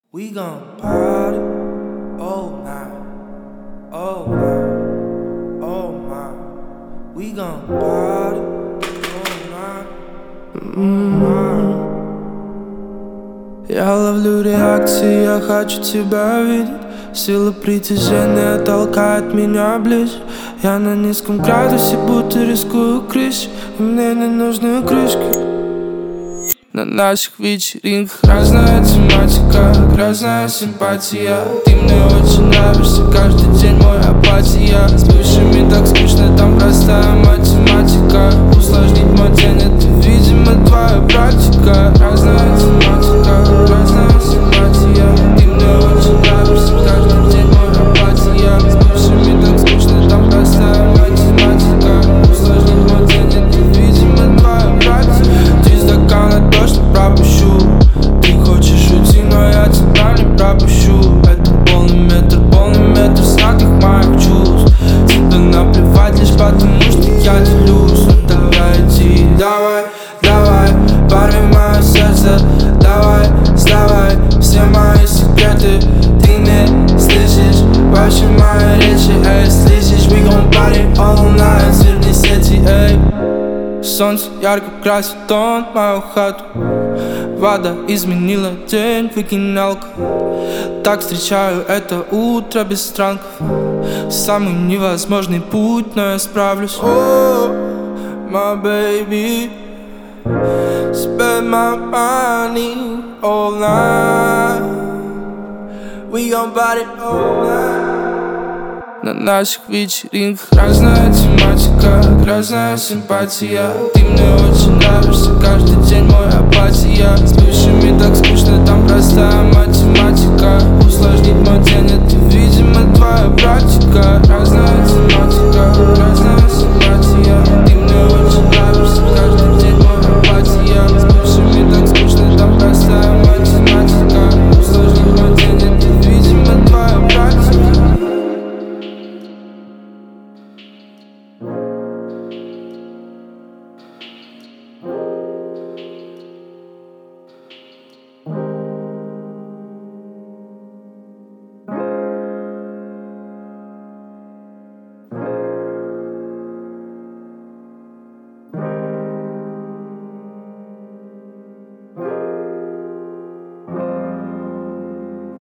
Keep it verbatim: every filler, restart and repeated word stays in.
We gon' party all night, all night, all night. We gon' party all night, all night. Я ловлю реакции, я хочу тебя видеть. Сила притяжения толкает меня ближе. Я на низком градусе, будто рискую крышей. И мне не нужны крышки. На наших вечеринках разная тематика, грязная симпатия. Ты мне очень нравишься, каждый день мой апатия. С бывшими так скучно, там простая математика. Усложнить мой день, это, видимо, твоя практика. Разная тематика, грязная симпатия. Ты мне очень нравишься, каждый день мой апатия. С бывшими так скучно, там простая математика. Усложнить мой день, это, видимо, твоя практика. Три стакана точно пропущу. Ты хочешь уйти, но я тебя не пропущу. Это полный метр, полный метр сладких моих чувств. Тебе наплевать лишь потому, что я делюсь. Ну давай иди, давай, давай, порви мое сердце. Давай, сдавай все мои секреты. Ты не слышишь вообще мои речи, эй, слышишь? We gon' party all night, сверни сети, эй. Солнце ярко красит тон мою хату. Вода изменила день, выкинь алкоголь. Так встречаю это утро без странков. Самый невозможный путь, но я справлюсь. Oh, my baby, spend my money all night. We gon' party all night. На наших вечеринках разная тематика, грязная симпатия. Ты мне очень нравишься, каждый день мой апатия.